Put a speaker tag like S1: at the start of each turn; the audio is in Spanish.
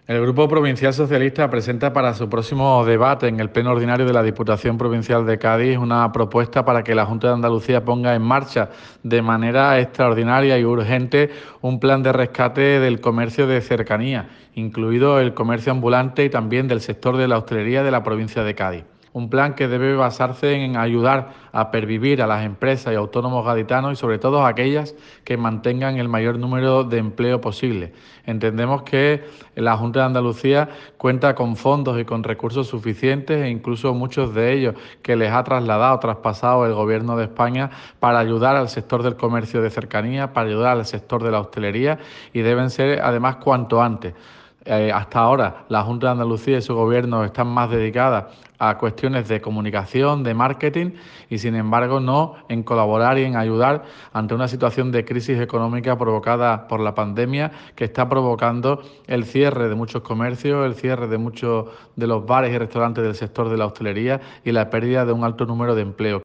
S1: El Grupo Provincial Socialista presenta para su próximo debate en el Pleno Ordinario de la Diputación Provincial de Cádiz una propuesta para que la Junta de Andalucía ponga en marcha de manera extraordinaria y urgente un plan de rescate del comercio de cercanía, incluido el comercio ambulante y también del sector de la hostelería de la provincia de Cádiz. Un plan que debe basarse en ayudar a pervivir a las empresas y autónomos gaditanos y sobre todo a aquellas que mantengan el mayor número de empleo posible. Entendemos que la Junta de Andalucía cuenta con fondos y con recursos suficientes e incluso muchos de ellos que les ha trasladado, traspasado el Gobierno de España para ayudar al sector del comercio de cercanía, para ayudar al sector de la hostelería y deben ser además cuanto antes. Hasta ahora la Junta de Andalucía y su gobierno están más dedicadas a cuestiones de comunicación, de marketing y sin embargo no en colaborar y en ayudar ante una situación de crisis económica provocada por la pandemia que está provocando el cierre de muchos comercios, el cierre de muchos de los bares y restaurantes del sector de la hostelería y la pérdida de un alto número de empleos.